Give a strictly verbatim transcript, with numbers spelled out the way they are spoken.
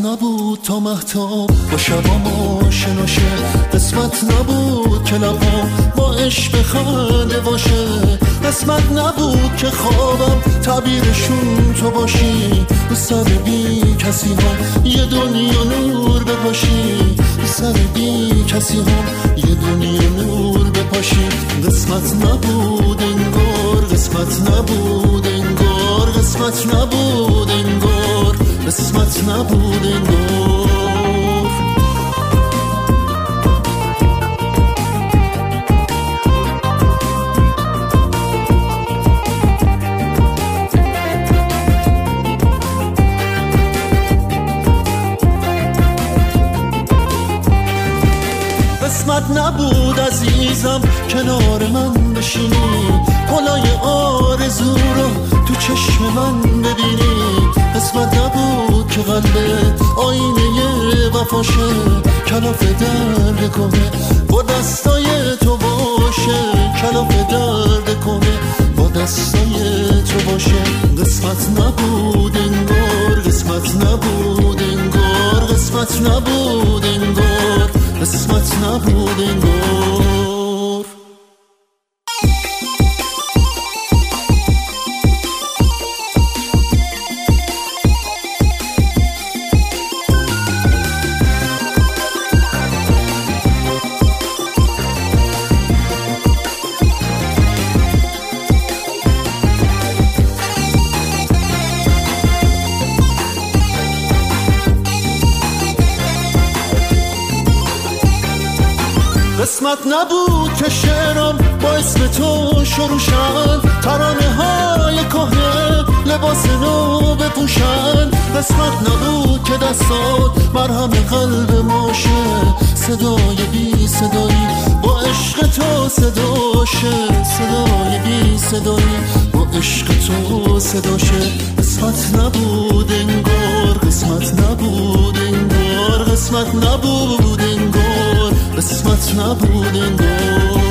نبود تا مهتاب با شبام آشنا شه، قسمت نبود که لبام با عشق خنده باشه، قسمت نبود که خوابم تعبیرشون تو باشی، سر بی کسی ها یه دنیا نور بپاشی، سر بی کسی ها یه دنیا نور بپاشی. قسمت نبود انگار، قسمت نبود انگار، قسمت نبود انگار، قسمت نبود انگار. قسمت نبود عزیزم کنار من بشینی، پلای آرزو رو تو چشم من ببینی، قسمت نبود که قلبت آینه وفاشه، کلاف درد کنه با دستای تو باشه، کلاف درد کنه با دستای تو باشه. قسمت نبود انگار، قسمت نبود انگار، قسمت نبود انگار، قسمت نبود انگار. قسمت نبود که شعرام با اسم تو شروع شد، ترانه های کهنه لباس نو بپوشن، قسمت نبود که دستات مرهم قلب ماشه، صدای بی صدایی با عشق تو صداشه، صدای بی صدایی با عشق تو صداشه. قسمت نبود انگار، قسمت نبود انگار، قسمت نبود انگار، قسمت نبود انگار.